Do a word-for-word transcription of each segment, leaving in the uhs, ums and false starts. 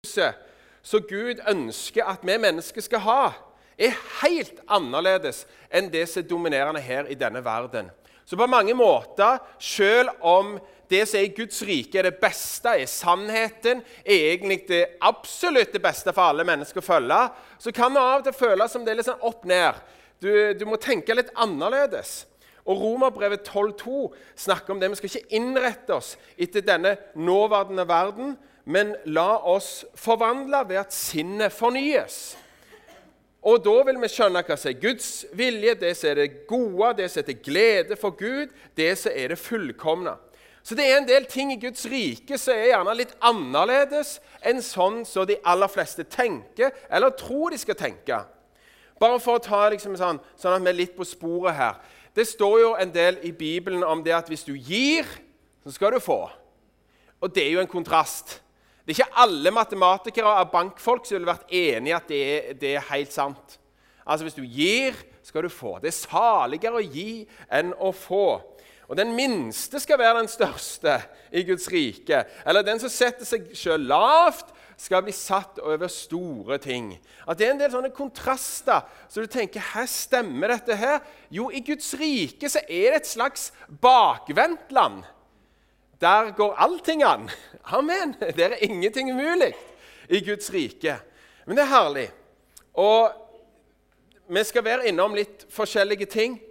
godset som Gud ønsker at vi mennesker skal ha, er helt annerledes enn det som er dominerende her i denne verden. Så på mange måter, selv om det som er i Guds rike er det beste, er sannheten, er egentlig det absolutt det beste for alle mennesker å følge, så kan vi av og til føle som det er litt sånn opp ned. Du, du må tenke litt annerledes. Og Romerbrevet tolv to snakker om det. Vi skal ikke innrette oss etter denne nåværende verden, men la oss forvandle ved at sinnet fornyes. Og da vil vi skjønne hva som er Guds vilje, det som er det gode, det som er til glede for Gud, det som er det fullkomne. Så det er en del ting i Guds rike som er gjerne litt annerledes enn sånn som de aller fleste tenker, eller tror de skal tenke. Bare for å ta liksom sånn, sånn at vi er litt på sporet her. Det står jo en del i Bibelen om det at hvis du gir, så skal du få. Og det er jo en kontrast. Det er ikke alle matematikere og bankfolk som ville vært enige i at det er, det er helt sant. Altså hvis du gir, skal du få. Det er saligere å gi enn å få. Og den minste skal være den største i Guds rike. Eller den som setter seg selv lavt, skal bli satt over store ting. At det er en del sånne kontraster, så du tenker, her stemmer dette her? Jo, i Guds rike så er det et slags bakvendtland. Der går allting an. Amen. Det er ingenting umulig i Guds rike. Men det er herlig. Og vi skal være innom litt forskjellige ting,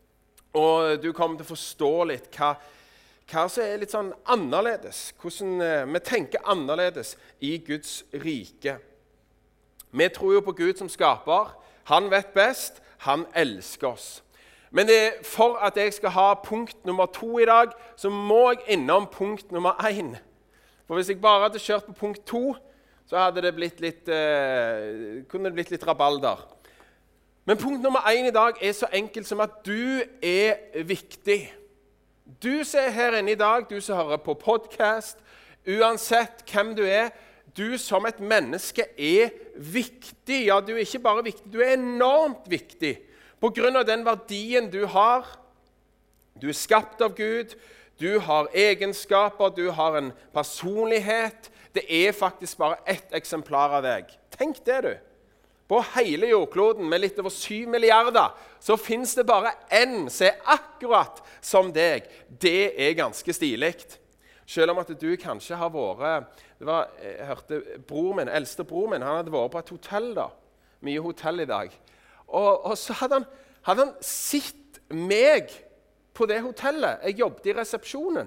og du kommer til å forstå litt hva, hva som er litt sånn annerledes, hvordan vi tenker annerledes i Guds rike. Vi tror jo på Gud som skaper. Han vet best. Han elsker oss. Men det, for at jeg skal ha punkt nummer to i dag, så må jeg innom punkt nummer én. For hvis jeg bare hadde kjørt på punkt to, så hadde det blitt litt, eh, kunne det blitt litt rabalder. Men punkt nummer én i dag er så enkelt som at du er viktig. Du som er her inne i dag, du som hører på podcast, uansett hvem du er, du som et menneske er viktig. Ja, du er ikke bare viktig, du er enormt viktig. På grunn av den verdien du har, du er skapt av Gud, du har egenskaper, du har en personlighet. Det er faktisk bare ett eksemplar av deg. Tenk det, du. På hele jordkloden med litt over syv milliarder, så finnes det bare en som er akkurat som deg. Det er ganske stiligt. Selv om at du kanskje har vært, det var, jeg hørte bror min, eldste bror min, han hadde vært på et hotell da. Mye hotell i dag. Og, og så hadde han, hadde han sett meg på det hotellet. Jeg jobbet i resepsjonen.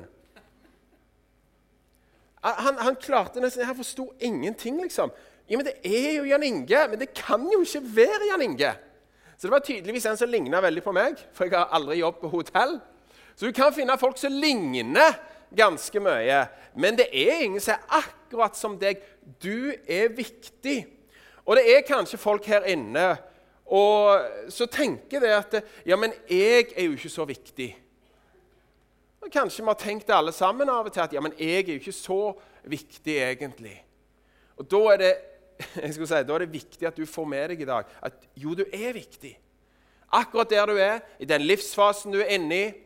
Han, han klarte nesten, jeg forstod ingenting liksom. Ja, men det er jo Jan Inge, men det kan jo ikke være Jan Inge. Så det var tydeligvis en som lignet veldig på meg, for jeg har aldri jobbet på hotell. Så du kan finne folk som ligner ganske mye, men det er ingen som er akkurat som deg. Du er viktig. Og det er kanskje folk her inne, og så tenker det at, ja, men jeg er jo ikke så viktig. Og kanskje vi har tenkt det alle sammen av og til, at ja, men jeg er jo ikke så viktig egentlig. Og da er det, jeg skulle si, da er det viktig at du får med deg i dag, at jo, du er viktig. Akkurat der du er, i den livsfasen du er inne i,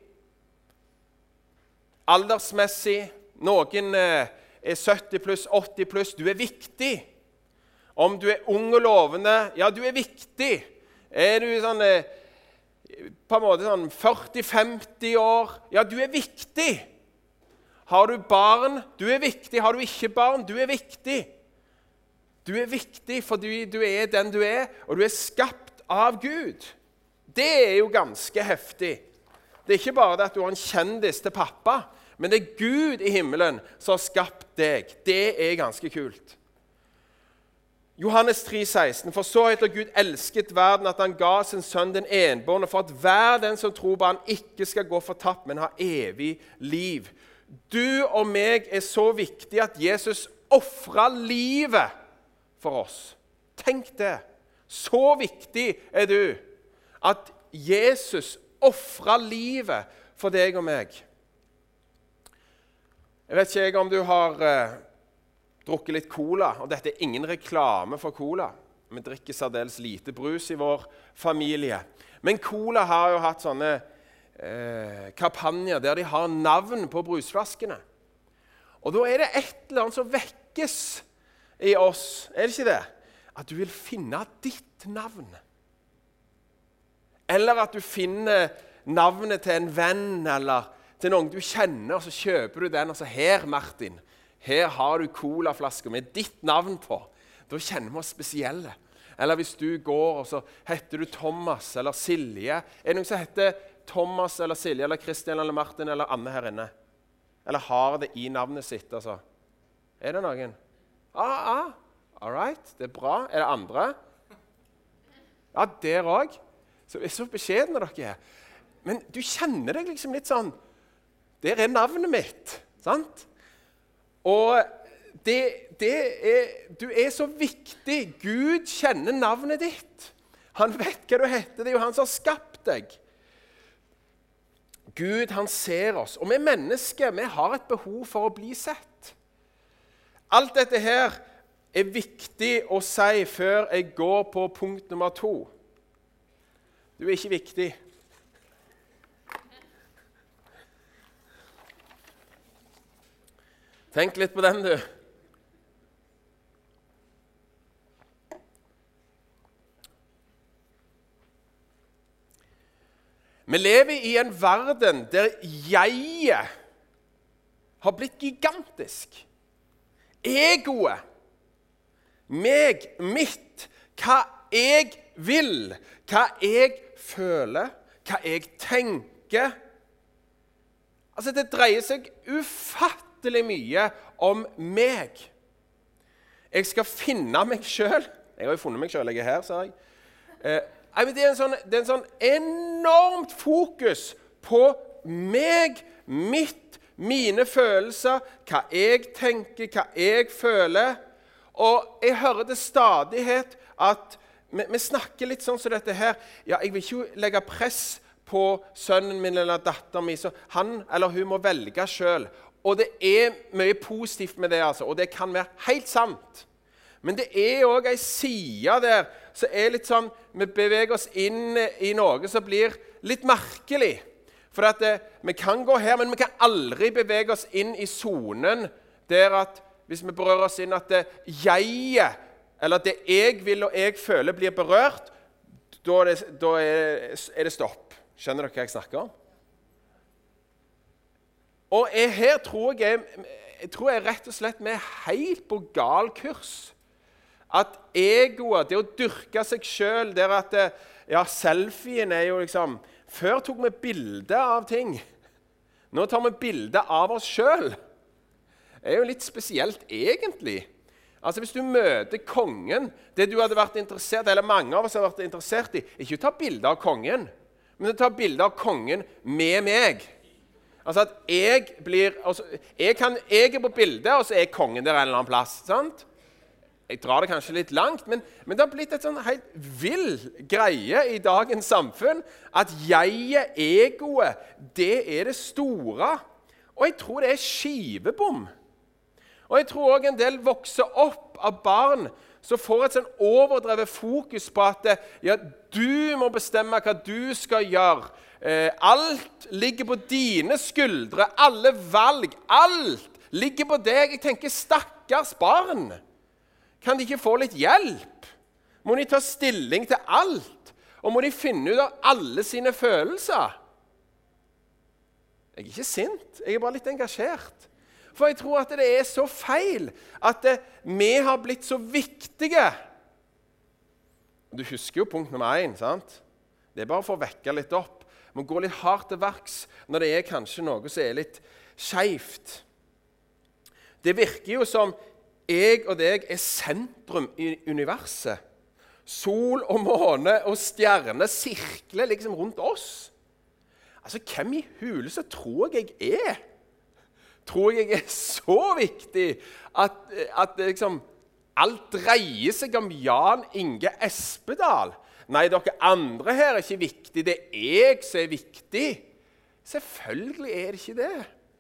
aldersmessig, noen er sytti pluss, åtti pluss, du er viktig. Om du er ung og lovende, ja, du er viktig. Er du sånn, på en måte sånn førti til femti år, ja, du er viktig. Har du barn, du er viktig. Har du ikke barn, du er viktig. Du er viktig fordi du er den du er, og du er skapt av Gud. Det er jo ganske heftig. Det er ikke bare det at du har en kjendis til pappa, men det er Gud i himmelen som har skapt deg. Det er ganske kult. Johannes tre seksten, for så heter Gud elsket verden at han ga sin sønn den enbårne, for at hver den som tror på han ikke skal gå fortapt, men ha evig liv. Du og meg er så viktig at Jesus offret livet for oss. Tenk det. Så viktig er du at Jesus offret livet for deg og meg. Jeg vet ikke om du har eh, drukket litt cola, og dette er ingen reklame for cola. Vi drikker særdeles lite brus i vår familie. Men cola har jo hatt sånne eh, kampanjer der de har navn på brusflaskene. Og da er det et eller annet som vekkes i oss, er det ikke det? At du vil finne ditt navn. Eller at du finner navnet til en venn, eller til noen du kjenner, og så kjøper du den, og så her, Martin, her har du colaflasker med ditt navn på. Da kjenner vi oss spesielle. Eller hvis du går, og så heter du Thomas eller Silje. Er det noen som heter Thomas eller Silje eller Kristian eller Martin eller Anne her inne? Eller har det i navnet sitt, altså? Er det noen? Ah, ah, all right, det er bra. Er det andre? Ja, der også. Så er så beskjedne dere er. Men du kjenner deg liksom litt sånn, der er navnet mitt, sant? Og det, det er, du er så viktig. Gud kjenner navnet ditt. Han vet hva du heter. Det er jo han som har skapt deg. Gud, han ser oss. Og vi mennesker, vi har et behov for å bli sett. Alt dette her er viktig å si før jeg går på punkt nummer to. Du er ikke viktig. Tenk litt på den, du. Vi lever i en verden der jeget har blitt gigantisk. Egoet, meg, mitt, hva jeg vil, hva jeg føler, hva jeg tenker. Altså, det dreier seg ufattelig mye om meg. Jeg skal finne meg selv. Jeg har jo funnet meg selv, jeg er her, sa jeg. Eh, Det er, en sånn, det er en sånn enormt fokus på meg, mitt, mine følelser, hva jeg tenker, hva jeg føler. Og jeg hører til stadighet at vi, vi snakker litt sånn som dette her. Ja, jeg vil ikke legge press på sønnen min eller datteren min, så han eller hun må velge selv. Og det er mye positivt med det, altså, og det kan være helt sant. Men det er også en side der som er litt sånn, vi beveger oss inn i noe som blir litt merkelig. For at det, vi kan gå her, men vi kan aldri bevege oss inn i zonen der at hvis vi berører oss inn at det jeget, eller det jeg vil og jeg føler blir berørt, da er det, da er, er det stopp. Skjønner dere hva jeg snakker om? Og jeg, her tror jeg, jeg tror jeg rett og slett vi er helt på gal kurs. At egoet, det å dyrke seg selv, der at ja, selfien er jo liksom, før tok vi bilder av ting. Nå tar vi bilder av oss selv. Det er jo litt spesielt egentlig. Altså hvis du møter kongen, det du hadde vært interessert, eller mange av oss har vært interessert i, ikke ta bilder av kongen, men ta bilder av kongen med meg. Altså at jeg blir, altså, jeg, kan, jeg er på bildet, og så er kongen der en eller annen plass, sant? Jeg drar det kanskje litt langt, men, men det har blitt et sånn helt vill greie i dagens samfunn, at jeget, egoet, det er det store. Og jeg tror det er skivebom. Og jeg tror også en del vokser opp av barn som får et sånn overdrevet fokus på at ja, du må bestemme hva du skal gjøre. Eh, alt ligger på dine skuldre, alle valg, alt ligger på deg. Jeg tenker, stakkars barn. Kan de ikke få litt hjelp? Må de ta stilling til alt? Og må de finne ut av alle sine følelser? Jeg er ikke sint, jeg er bare litt engasjert. For jeg tror at det er så feil at det, vi har blitt så viktige. Du husker jo punkt nummer én, sant? Det er bare for å vekke litt opp. Man går litt hardt til verks når det er kanskje noe som er litt skjevt. Det virker jo som jeg og deg er sentrum i universet. Sol og måne og stjerne sirkler liksom rundt oss. Altså, hvem i huleste tror jeg jeg er? Tror jeg jeg er så viktig at, at liksom, alt dreier seg om Jan Inge Espedal? Nei, dere andre her er ikke viktig. Det er jeg som er viktig. Selvfølgelig er det ikke det.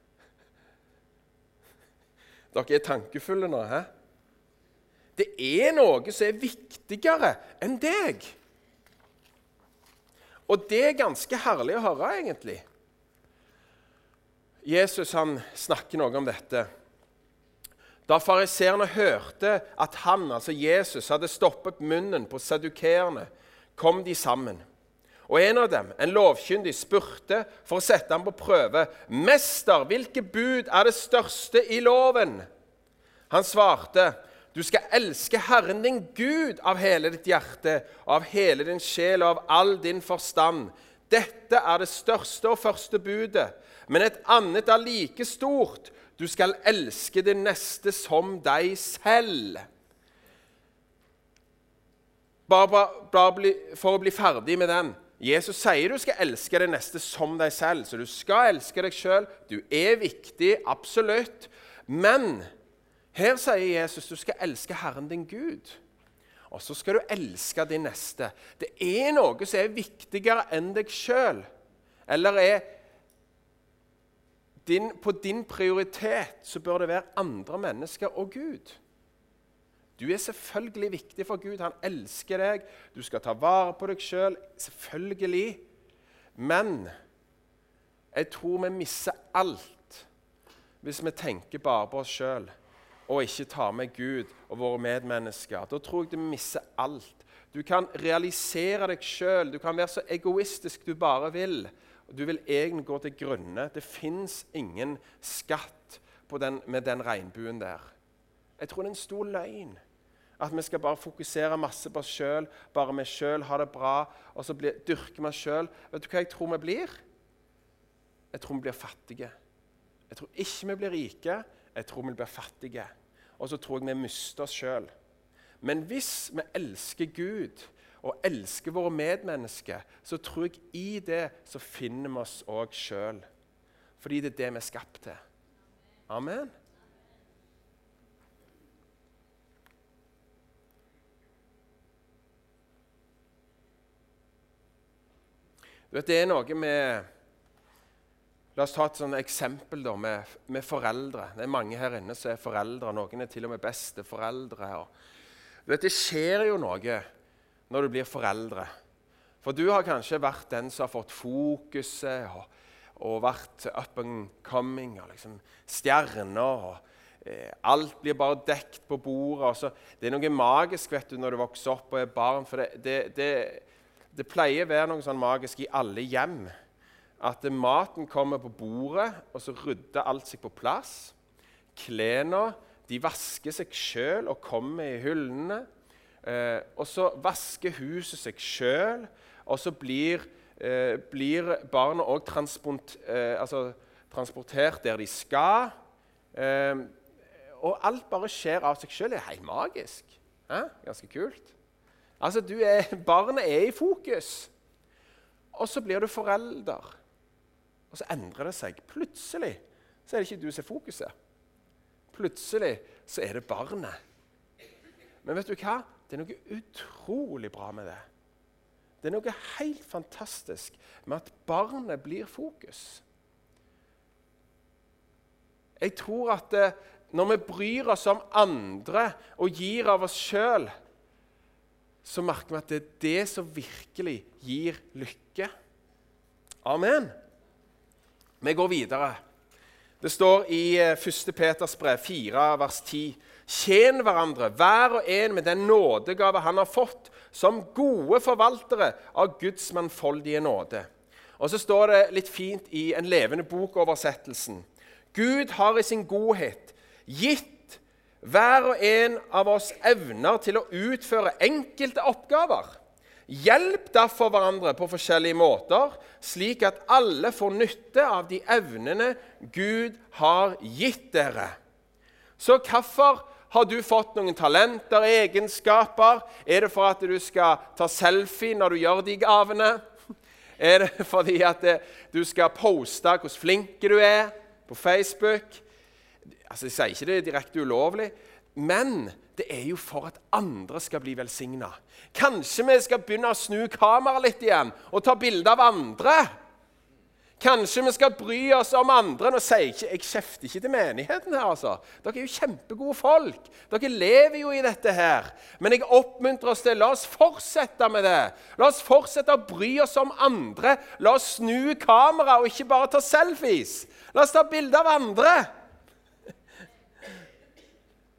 Dere er tankefulle nå, hæ? Det er noe som er viktigere enn deg. Og det er ganske herlig å høre, egentlig. Jesus han snakker noe om dette. Da fariseerne hørte at han, altså Jesus, hadde stoppet munnen på sadukerene, kom de sammen. Og en av dem, en lovkyndig, spurte for å sette ham på prøve: «Mester, hvilke bud er det største i loven?» Han svarte: «Du skal elske Herren din Gud av hele ditt hjerte, av hele din sjel og av all din forstand. Dette er det største og første budet. Men et annet er like stort: du skal elske din neste som deg selv.» Bare, bare, bare for å bli ferdig med den. Jesus sier du skal elske din neste som deg selv, så du skal elske deg selv. Du er viktig, absolutt. Men her sier Jesus du skal elske Herren din Gud. Og så skal du elske din neste. Det er noe som er viktigere enn deg selv. Eller er din, på din prioritet så bør det være andre mennesker og Gud. Du er selvfølgelig viktig for Gud. Han elsker deg. Du skal ta vare på deg selv, selvfølgelig. Men jeg tror vi misser alt hvis vi tenker bare på oss selv og ikke tar med Gud og våre medmennesker. Da tror jeg du misser alt. Du kan realisere deg selv. Du kan være så egoistisk du bare vil. Du vil egentlig gå til grunne. Det finnes ingen skatt på den, med den regnbuen der. Jeg tror det er en stor løgn. At vi skal bare fokusere masse på oss selv, bare vi selv har det bra, og så blir, dyrker vi oss selv. Vet du hva jeg tror vi blir? Jeg tror vi blir fattige. Jeg tror ikke vi blir rike, jeg tror vi blir fattige. Og så tror jeg vi mister oss selv. Men hvis vi elsker Gud og elsker våre medmennesker, så tror jeg i det så finner vi oss også selv. Fordi det er det vi er skapt til. Amen. Du vet, det er noe med, la oss ta et sånt eksempel da, med, med foreldre. Det er mange her inne som er foreldre, noen er til og med besteforeldre. Og, du vet, det skjer jo noe når du blir foreldre. For du har kanskje vært den som har fått fokuset, og, og vært up and coming, og liksom stjerner, og eh, alt blir bare dekt på bordet. Og så, det er noe magisk, vet du, når du vokser opp og er barn, for det, det, det Det pleier å være noe sånn magisk i alle hjem, at maten kommer på bordet, og så rydder alt seg på plass. Klærne, de vasker seg selv og kommer i hyllene. Eh, og så vasker huset seg selv, og så blir, eh, blir barna også transport, eh, altså, transportert der de skal. Eh, og alt bare skjer av seg selv. Det er helt magisk. Eh? Ganske kult. Altså, du er, barnet er i fokus, og så blir du forelder. Og så endrer det seg. Plutselig så er det ikke du som er fokuset. Plutselig så er det barnet. Men vet du hva? Det er noe utrolig bra med det. Det er noe helt fantastisk med at barnet blir fokus. Jeg tror at det, når vi bryr oss om andre og gir av oss selv, så merker vi at det er det som virkelig gir lykke. Amen. Vi går videre. Det står i første Peters brev fire, vers ti. Tjen hverandre, hver og en med den nådegave han har fått, som gode forvaltere av Guds mangfoldige nåde. Og så står det litt fint i en levende bokoversettelsen. Gud har i sin godhet gitt hver og en av oss evner til å utføre enkelte oppgaver. Hjelp derfor hverandre på forskjellige måter, slik at alle får nytte av de evnene Gud har gitt dere. Så hvorfor har du fått noen talenter, egenskaper? Er det for at du skal ta selfie når du gjør de gavene? Er det fordi at du skal poste hvor flink du er på Facebook? Altså, jeg sier ikke det er direkte ulovlig, men det er jo for at andre skal bli velsignet. Kanskje vi skal begynne å snu kamera litt igjen og ta bilder av andre. Kanskje vi skal bry oss om andre. Nå sier jeg ikke, jeg kjefter ikke til menigheten her, altså. Dere er jo kjempegode folk. Dere lever jo i dette her. Men jeg oppmuntrer oss til, la oss fortsette med det. La oss fortsette å bry oss om andre. La oss snu kamera og ikke bare ta selfies. La oss ta bilder av andre.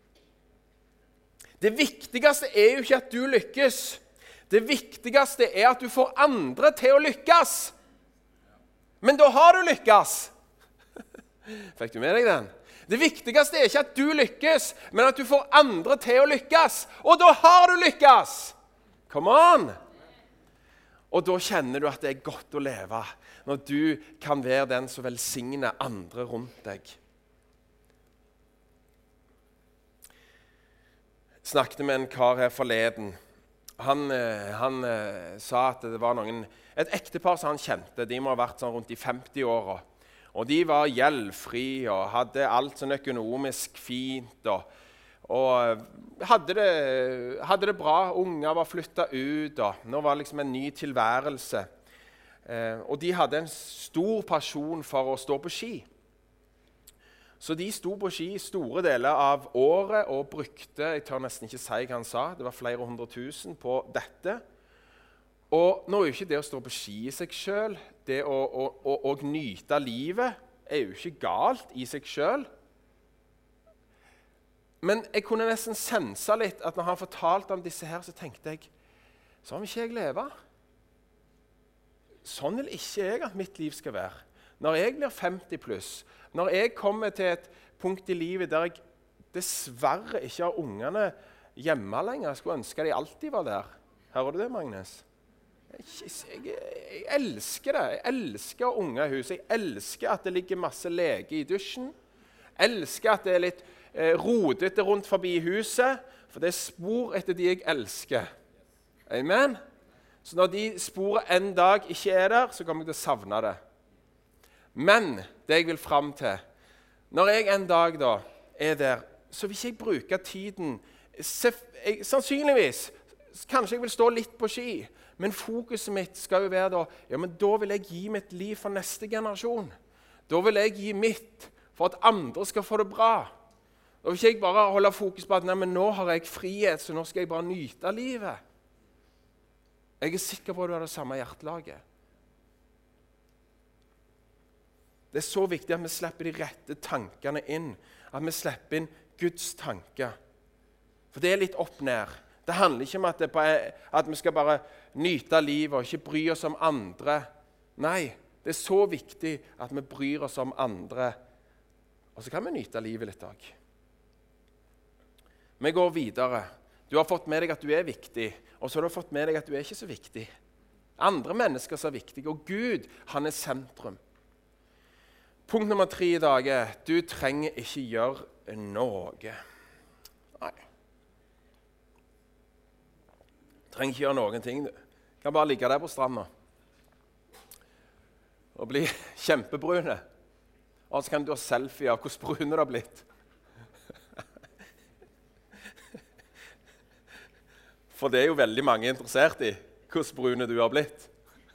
Det viktigste er jo ikke at du lykkes. Det viktigste er at du får andre til å lykkes. Men da har du lykkes. Fikk du med deg den? Det viktigste er ikke at du lykkes, men at du får andre til å lykkes. Og da har du lykkes. Come on! Og da kjenner du at det er godt å leve, når du kan være den som velsigner andre rundt deg. Jeg snakket med en kar her forleden. Han, han sa at det var noen, et ektepar som han kjente, de må ha vært sånn rundt i femti-åra. Og de var gjeldfri og hadde alt sånn økonomisk fint og, og hadde, det, hadde det bra. Unger var flyttet ut og nå var det liksom en ny tilværelse. Eh, og de hadde en stor pasjon for å stå på ski. Så de sto på ski store deler av året og brukte, jeg tør nesten ikke si hva han sa, det var flere hundre tusen på dette. Og nå er jo ikke det å stå på ski i seg selv, det å, å, å, å nyte livet er jo ikke galt i seg selv. Men jeg kunne nesten sense litt at når han fortalte om disse her, så tenkte jeg, sånn vil ikke jeg leve. Sånn vil ikke jeg at mitt liv skal være. Når jeg blir femti pluss, når jeg kommer til et punkt i livet der jeg dessverre ikke har ungene hjemme lenger, jeg skulle ønske de alltid var der. Hører du det, Magnus? Jeg, jeg, jeg elsker det. Jeg elsker unge i huset. Jeg elsker at det ligger masse lege i dusjen. Jeg elsker at det er litt eh, rodete rundt forbi huset, for det er spor etter de jeg elsker. Amen? Så når de sporet en dag ikke er der, så kommer jeg til å savne det. Men det jeg vil frem til, når jeg en dag da er der, så vil ikke jeg bruke tiden, jeg, sannsynligvis, kanskje jeg vil stå litt på ski, men fokuset mitt skal jo være da, ja, men da vil jeg gi mitt liv for neste generasjon. Da vil jeg gi mitt for at andre skal få det bra. Da vil ikke jeg bare holde fokus på at nei, men nå har jeg frihet, så nå skal jeg bare nyte livet. Jeg er sikker på at du har det samme hjertelaget. Det er så viktig at vi slipper de rette tankene inn, at vi slipper inn Guds tanker. For det er litt opp ned. Det handler ikke om at, det er, at vi skal bare nyte livet og ikke bry oss om andre. Nei, det er så viktig at vi bryr oss om andre. Og så kan vi nyte livet litt også. Vi går videre. Du har fått med deg at du er viktig, og så har du fått med deg at du er ikke så viktig. Andre mennesker som er viktige, og Gud, han er sentrum. Punkt nummer tre i dag er, du trenger ikke gjøre noe. Nei. Du trenger ikke gjøre noen ting. Du kan bare ligge der på stranda og bli kjempebrune. Og så kan du ha selfie av hvor brune du har blitt. For det er jo veldig mange interessert i hvor brune du har blitt.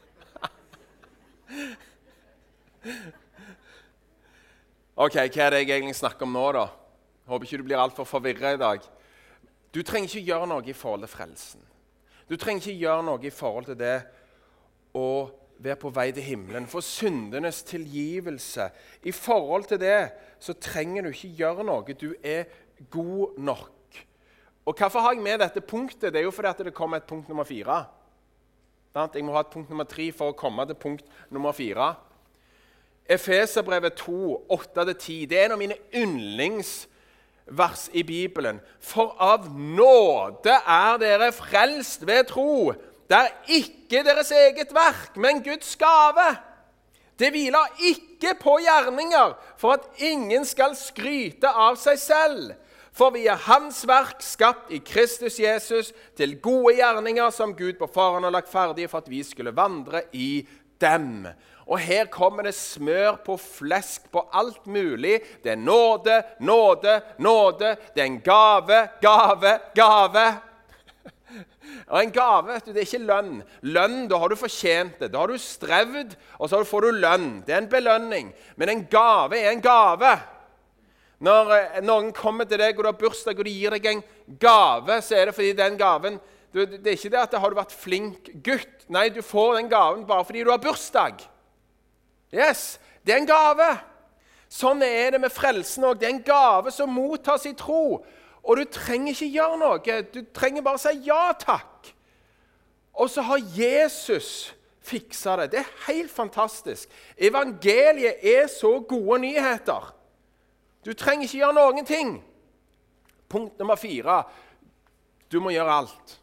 Ok, hva er det jeg egentlig snakker om nå da? Håper ikke du blir alt for forvirret i dag. Du trenger ikke gjøre noe i forhold til frelsen. Du trenger ikke gjøre noe i forhold til det å være på vei til himmelen, for syndenes tilgivelse. I forhold til det så trenger du ikke gjøre noe. Du er god nok. Og hvorfor har jeg med dette punktet? Det er jo fordi at det kommer et punkt nummer fire. Jeg må ha et punkt nummer tre for å komme til punkt nummer fire. Efeserbrevet to, åtte til ti. Det er en av mine yndlingsvers i Bibelen. For av nåde er dere frelst ved tro. Det er ikke deres eget verk, men Guds gave. Det hviler ikke på gjerninger, for at ingen skal skryte av seg selv. For vi er hans verk skapt i Kristus Jesus til gode gjerninger som Gud på forhånd har lagt ferdige for at vi skulle vandre i dem. Og her kommer det smør på flesk på alt mulig. Det er nåde, nåde, nåde. Det er en gave, gave, gave. Og en gave, vet du, det er ikke lønn. Lønn, da har du fortjent det. Da har du strevd, og så får du lønn. Det er en belønning. Men en gave er en gave. Når noen kommer til deg og du har bursdag og de gir deg en gave, så er det fordi den gaven, det er ikke det at har du vært flink gutt. Nei, du får den gaven bare fordi du har bursdag. Yes, det er en gave. Sånn er det med frelsen også. Det er en gave som mottas i tro. Og du trenger ikke gjøre noe. Du trenger bare si ja takk. Og så har Jesus fiksa det. Det er helt fantastisk. Evangeliet er så gode nyheter. Du trenger ikke gjøre noen ting. Punkt nummer fire. Du må gjøre alt.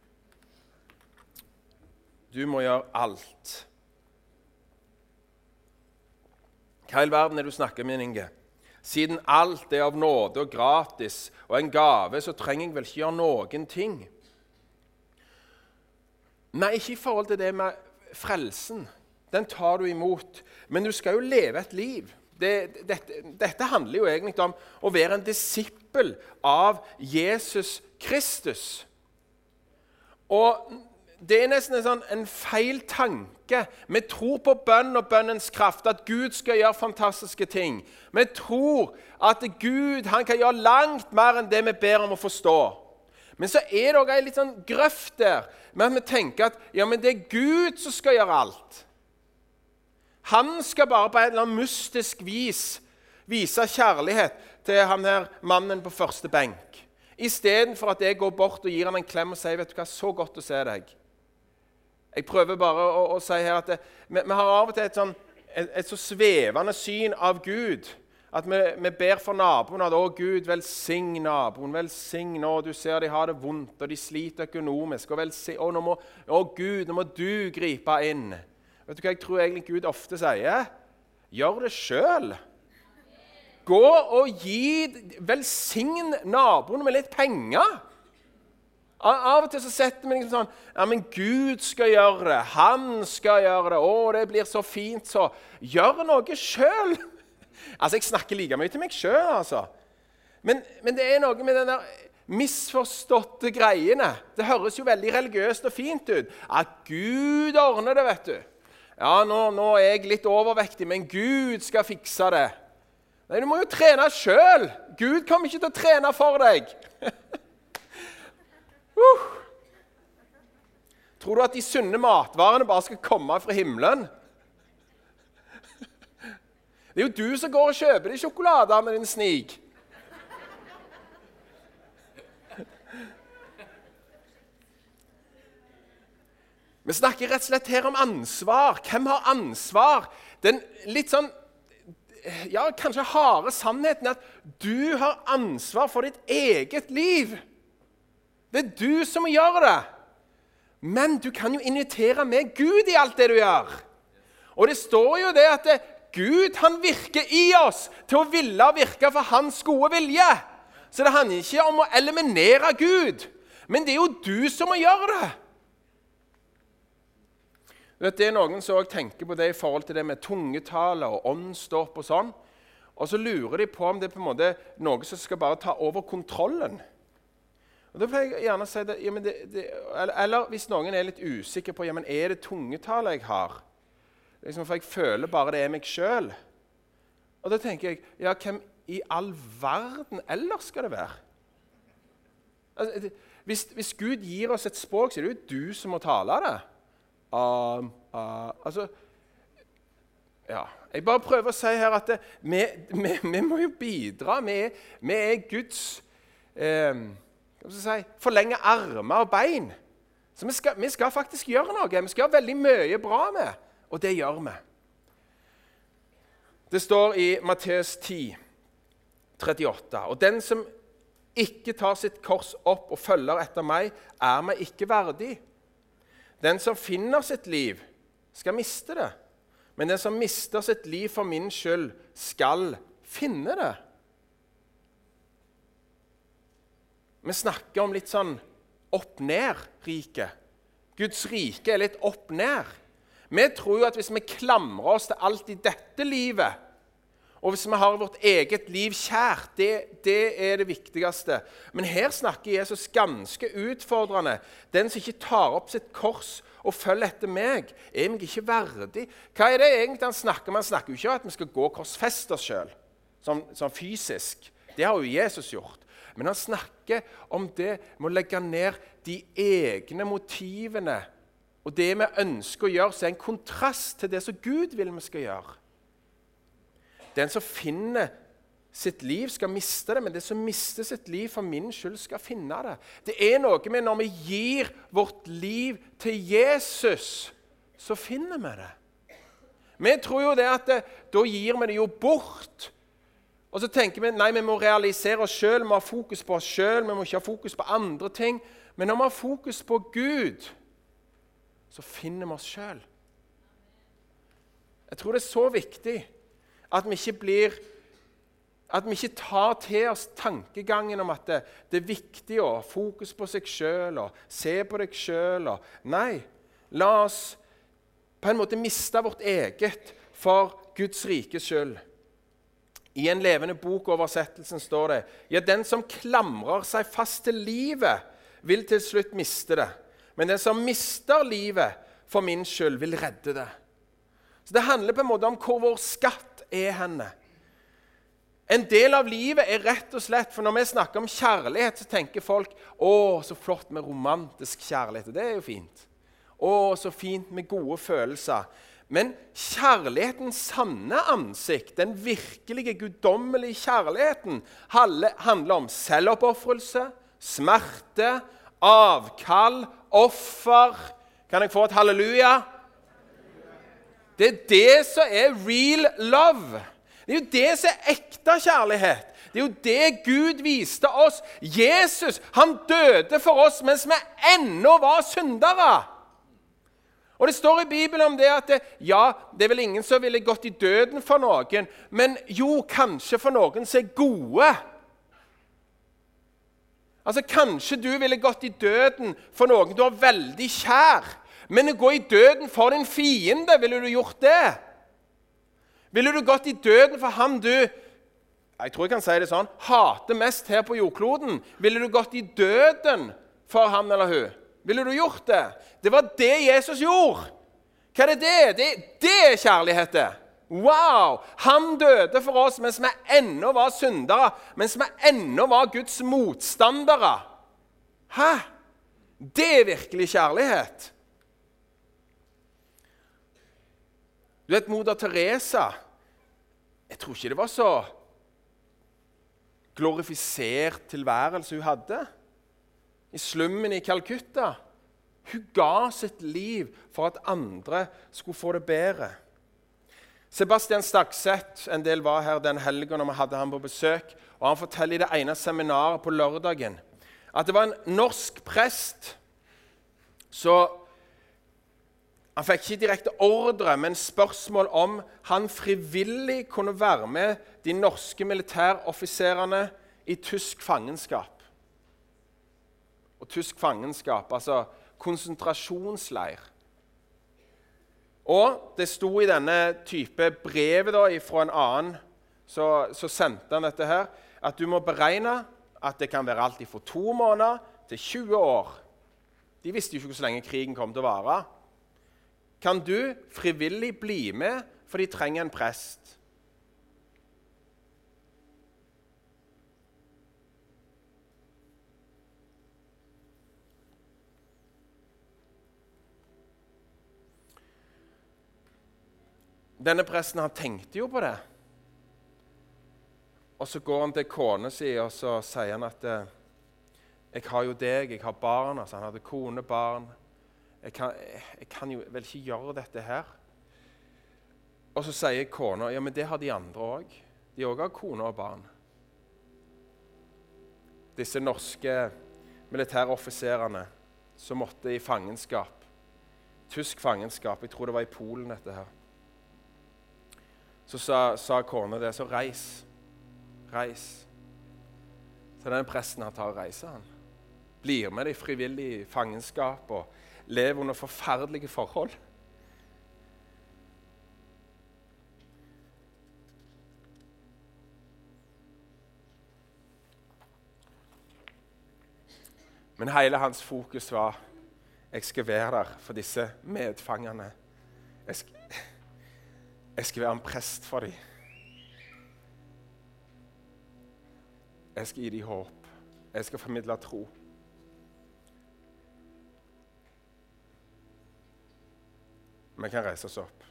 Du må gjøre alt. Hva i all verden er det du snakker med, Inge? Siden alt er av nåde og gratis og en gave, så trenger jeg vel ikke gjøre noen ting. Nei, ikke i forhold til det med frelsen. Den tar du imot. Men du skal jo leve et liv. Det, dette, dette handler jo egentlig om å være en disippel av Jesus Kristus. Og det er nesten en, sånn, en feil tanke. Vi tror på bønn og bønnens kraft, at Gud skal gjøre fantastiske ting. Vi tror at Gud han kan gjøre langt mer enn det vi ber om å forstå. Men så er det også en litt sånn grøft der, med at vi tenker at ja, men det er Gud som skal gjøre alt. Han skal bare på et eller annet mystisk vis vise kjærlighet til han her mannen på første benk. I stedet for at jeg går bort og gir han en klem og sier, vet du hva, så godt å se deg. Jeg prøver bare å, å si her at det, vi, vi har av og til et, sånn, et, et så svevende syn av Gud, at vi, vi ber for naboen at å Gud, velsign naboen, velsign, og du ser de har det vondt, og de sliter økonomisk, og velsign, å, nå må, å Gud, nå må du gripe inn. Vet du hva jeg tror egentlig Gud ofte sier? Gjør det selv. Gå og gi, velsign naboen med litt penger. Av og til så setter vi liksom sånn, ja, men Gud skal gjøre det, han skal gjøre det, å, det blir så fint, så gjør noe selv. Altså, jeg snakker like mye til meg selv, altså. Men, men det er noe med den der misforståtte greiene. Det høres jo veldig religiøst og fint ut. At Gud ordner det, vet du. Ja, nå, nå er jeg litt overvektig, men Gud skal fikse det. Nei, du må jo trene selv. Gud kommer ikke til å trene for deg. Uh. Tror du at de sunne matvarene bare skal komme fra himmelen? Det er jo du som går og kjøper de sjokoladene, din snik. Vi snakker rett og slett her om ansvar. Hvem har ansvar? Den litt sånn, ja, kanskje harde sannheten er at du har ansvar for ditt eget liv. Det er du som må gjøre det. Men du kan jo invitere med Gud i alt det du gjør. Og det står jo det at det, Gud han virker i oss til å ville virke for hans gode vilje. Så det handler ikke om å eliminere Gud, men det er jo du som må gjøre det. Du vet, det er noen som også tenker på det i forhold til det med tungetale og åndsdåp og sånn. Og så lurer de på om det er på en måte noe som skal bare ta over kontrollen. Og da pleier jeg gjerne å si det, ja, men det, det eller, eller hvis noen er litt usikker på, ja, men er det tungetale jeg har? Liksom, for jeg føler bare det er meg selv. Og da tenker jeg, ja, hvem i all verden ellers skal det være? Altså, det, hvis, hvis Gud gir oss et språk, så er det jo du som må tale det. Um, uh, altså, ja, jeg bare prøver å si her at det, vi, vi, vi må jo bidra. Vi, vi er Guds... Eh, Si, forlenge armer og bein. Så vi skal, vi skal faktisk gjøre noe. Vi skal gjøre veldig mye bra med, og det gjør vi. Det står i Matteus ti, trettiåtte. Og den som ikke tar sitt kors opp og følger etter meg, er meg ikke verdig. Den som finner sitt liv, skal miste det. Men den som mister sitt liv for min skyld, skal finne det. Vi snakker om litt sånn opp-ned-rike. Guds rike er litt opp-ned. Vi tror jo at hvis vi klamrer oss til alt i dette livet, og hvis vi har vårt eget liv kjært, det, det er det viktigste. Men her snakker Jesus ganske utfordrende. Den som ikke tar opp sitt kors og følger etter meg, er meg ikke verdig. Hva er det egentlig han snakker om? Han snakker jo ikke om at vi skal gå og korsfeste oss selv, sånn, sånn fysisk. Det har jo Jesus gjort. Men han snakker om det med å legge ned de egne motivene og det vi ønsker å gjøre, så er en kontrast til det som Gud vil vi skal gjøre. Den som finner sitt liv, skal miste det, men det som mister sitt liv for min skyld, skal finne det. Det er noe med når vi gir vårt liv til Jesus, så finner vi det. Vi tror jo det at det, da gir vi det jo bort. Og så tenker vi, nei, vi må realisere oss selv, vi må ha fokus på oss selv, vi må ikke ha fokus på andre ting. Men når vi har fokus på Gud, så finner vi oss selv. Jeg tror det er så viktig at vi ikke blir, at vi ikke tar til oss tankegangen om at det, det er viktig å ha fokus på seg selv og se på deg selv. Og, nei, la oss på en måte miste vårt eget for Guds rike skyld. I en levende bokoversettelsen står det, ja, den som klamrer seg fast til livet, vil til slutt miste det. Men den som mister livet for min skyld, vil redde det. Så det handler på en måte om hvor vår skatt er henne. En del av livet er rett og slett, for når vi snakker om kjærlighet, så tenker folk, å, så flott med romantisk kjærlighet, det er jo fint. Å, så fint med gode følelser. Men kjærlighetens sanne ansikt, den virkelige guddommelige kjærligheten, handler om selvoppofrelse, smerte, avkall, offer. Kan jeg få et halleluja? Det er det som er real love. Det er jo det som er ekte kjærlighet. Det er jo det Gud viste oss. Jesus, han døde for oss mens vi ennå var syndere. Og det står i Bibelen om det at det, ja, det er vel ingen som ville gått i døden for noen, men jo, kanskje for noen som er gode. Altså, kanskje du ville gått i døden for noen du er veldig kjær, men å gå i døden for din fiende, ville du gjort det? Ville du gått i døden for ham du, jeg tror jeg kan si det sånn, hater mest her på jordkloden? Ville du gått i døden for ham eller hun? Ville du gjort det? Det var det Jesus gjorde. Hva er det det? Det, det er kjærlighet det. Wow! Han døde for oss mens vi ennå var syndere, mens vi ennå var Guds motstandere. Hæ? Det er virkelig kjærlighet. Du vet, moder Teresa, jeg tror ikke det var så glorifisert tilværelse hun hadde. I slummen i Calcutta. Hun ga sitt liv for at andre skulle få det bedre. Sebastian Stakseth, en del var her den helgen når vi hadde ham på besøk, og han forteller i det ene seminaret på lørdagen at det var en norsk prest, så han fikk ikke direkte ordre, men spørsmål om han frivillig kunne være med de norske militæroffiserene i tysk fangenskap. Og tysk fangenskap, altså konsentrasjonsleir. Og det sto i denne type brevet da, fra en annen, så, så sendte han dette her, at du må beregne at det kan være alt fra to måneder til tjue år. De visste jo ikke hvor lenge krigen kom til å vare. Kan du frivillig bli med, for de trenger en prest? Denne presten, han tenkte jo på det. Og så går han til kone si, og så sier han at jeg har jo deg, jeg har barn. Altså han hadde kone, barn. Jeg kan, jeg kan jo vel ikke gjøre dette her. Og så sier kona, ja, men det har de andre også. De også har kone og barn. Disse norske militæroffiserene som måtte i fangenskap. Tysk fangenskap, jeg tror det var i Polen dette her. Så sa, sa kona det, så reis, reis. Så den presten han tar og reiser han. Blir med det i frivillig fangenskap og lever under forferdelige forhold. Men hele hans fokus var, jeg skal være der for disse medfangene. Jeg skal, jeg skal være en prest for dem. Jeg skal gi dem håp. Jeg skal formidle tro. Vi kan reise oss opp.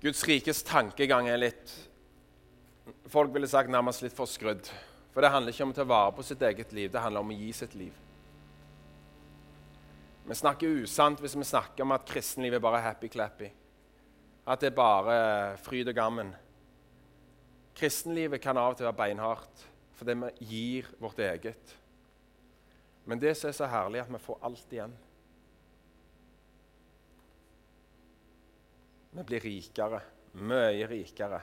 Guds rikes tankegang er litt, folk ville sagt nærmest litt for skrudd. For det handler ikke om å ta vare på sitt eget liv, det handler om å gi sitt liv. Vi snakker usant hvis vi snakker om at kristenlivet bare er happy-clappy. At det er bare fryd og gammen. Kristenlivet kan av og til være beinhardt, fordi vi gir vårt eget. Men det som er så herlig, er at vi får alt igjen. Vi blir rikere, mye rikere.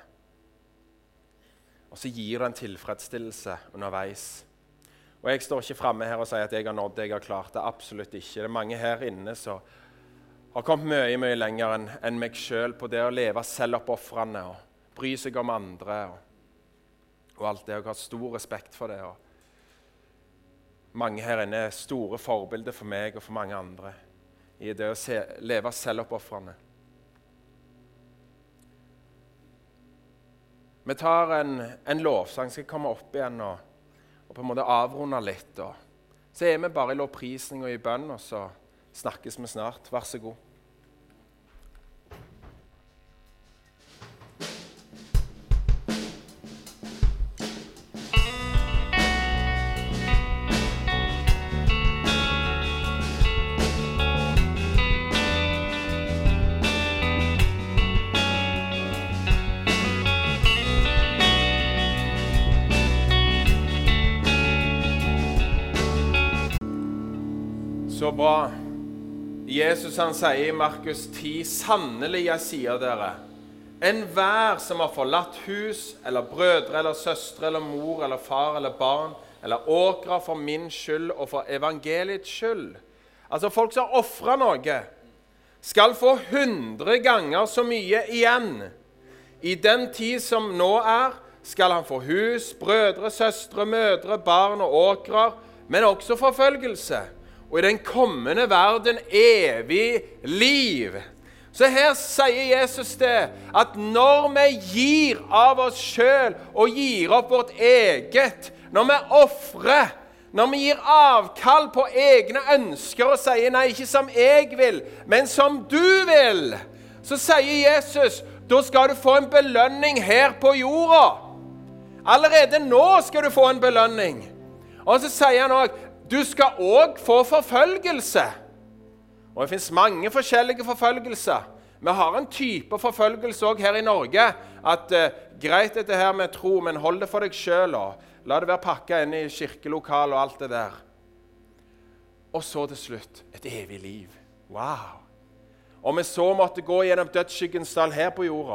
Og så gir det en tilfredsstillelse underveis. Og jeg står ikke fremme her og sier at jeg har nådd det jeg har klart. Det er absolutt ikke. Det er mange her inne som har kommet mye, mye lenger enn, enn meg selv på det å leve selvoppofrende og bry seg om andre og, og alt det. Jeg har stor respekt for det. Og mange her inne er store forbilder for meg og for mange andre i det å se, leve selvoppofrende. Vi tar en, en lovsang, skal komme opp igjen og, og på en måte avrunde litt. Og så er vi bare i lovprisning og i bønn, og så snakkes vi snart. Vær så god. Så bra. Jesus han sier i Markus ti, sannelig jeg sier dere, en hver som har forlatt hus, eller brødre, eller søstre, eller mor, eller far, eller barn, eller åkra for min skyld og for evangeliets skyld. Altså folk som har offret noe, skal få hundre ganger så mye igjen. I den tid som nå er, skal han få hus, brødre, søstre, mødre, barn og åkrer, men også forfølgelse. Og i den kommende verden evig liv. Så her sier Jesus det, at når vi gir av oss selv og gir opp vårt eget, når vi offrer, når vi gir avkall på egne ønsker og sier nei, ikke som jeg vil, men som du vil, så sier Jesus, da skal du få en belønning her på jorda. Allerede nå skal du få en belønning. Og så sier han også, du skal også få forfølgelse. Og det finnes mange forskjellige forfølgelser. Vi har en type forfølgelse også her i Norge, at uh, greit dette her med tro, men hold det for deg selv, og la det være pakket inn i kirkelokal og alt det der. Og så til slutt, et evig liv. Wow! Og vi så måtte gå gjennom dødsskyggens dal her på jorda,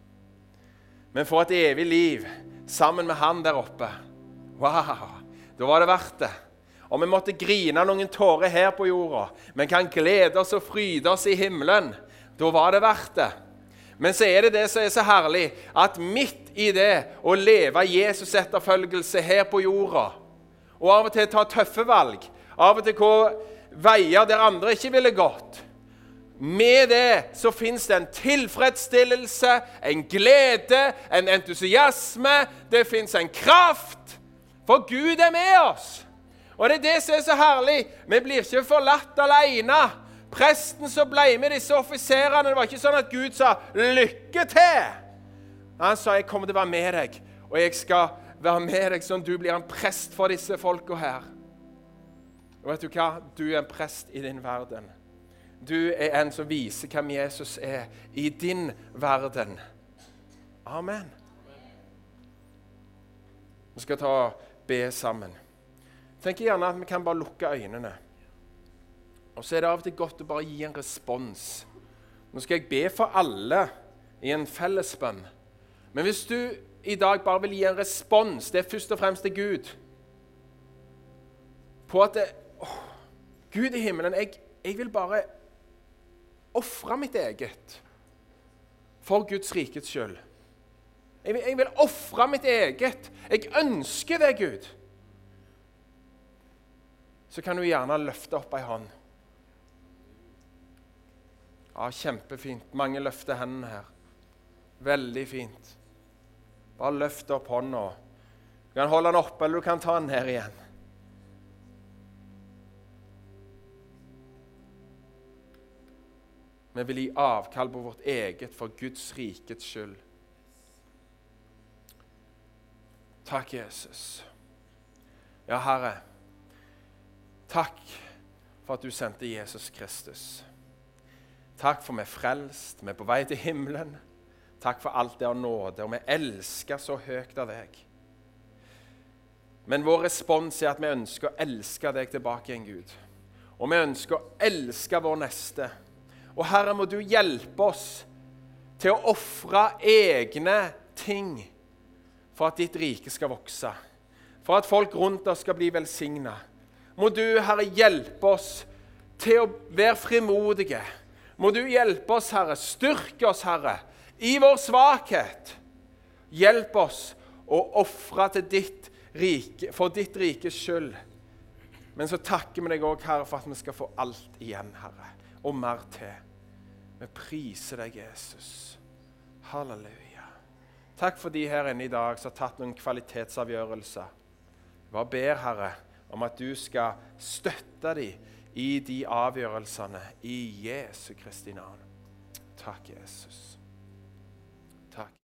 men få et evig liv sammen med han der oppe. Wow! Da var det verdt det. Og vi måtte grine noen tårer her på jorda, men kan glede oss og fryde oss i himmelen. Da var det verdt det. Men så er det det som er så herlig, at midt i det å leve Jesus etterfølgelse her på jorda, og av og til ta tøffe valg, av og til gå veier der andre ikke ville gått, med det så finnes det en tilfredsstillelse, en glede, en entusiasme, det finnes en kraft, for Gud er med oss. Og det er det som er så herlig. Vi blir ikke forlatt alene. Presten som ble med disse offiserene, det var ikke sånn at Gud sa, lykke til. Han sa, jeg kommer til å være med deg, og jeg skal være med deg sånn du blir en prest for disse folka her. Og vet du hva? Du er en prest i din verden. Du er en som viser hvem Jesus er i din verden. Amen. Vi skal ta be sammen. Tenk gjerne at vi kan bare lukke øynene. Og så er det av og til godt å bare gi en respons. Nå skal jeg be for alle i en fellesbønn. Men hvis du i dag bare vil gi en respons, det er først og fremst til Gud. På at det, åh, Gud i himmelen, jeg, jeg vil bare offre mitt eget for Guds rikets skyld. Jeg vil, jeg vil offre mitt eget. Jeg ønsker det, Gud. Så kan du gjerne løfte opp ei hånd. Ja, kjempefint. Mange løfter hendene her. Veldig fint. Bare løft opp hånda. Du kan holde den oppe, eller du kan ta den ned igjen. Vi vil gi avkall på vårt eget for Guds rikets skyld. Takk, Jesus. Ja, Herre, takk for at du sendte Jesus Kristus. Takk for vi er frelst, vi er på vei til himmelen. Takk for alt det av nåde, og vi elsker så høyt av deg. Men vår respons er at vi ønsker å elske deg tilbake igjen, Gud. Og vi ønsker å elske vår neste. Og Herre, må du hjelpe oss til å offre egne ting for at ditt rike skal vokse. For at folk rundt oss skal bli velsignet. Må du, Herre, hjelpe oss til å være frimodige. Må du hjelpe oss, Herre, styrke oss, Herre, i vår svakhet. Hjelp oss å offre til ditt rike, for ditt rikes skyld. Men så takker vi deg også, Herre, for at vi skal få alt igjen, Herre, og mer til. Vi priser deg, Jesus. Halleluja. Takk for de her inne i dag som har tatt noen kvalitetsavgjørelser. Jeg bare ber, Herre, om at du skal støtte dem i de avgjørelsene i Jesu Kristi navn. Takk, Jesus. Takk.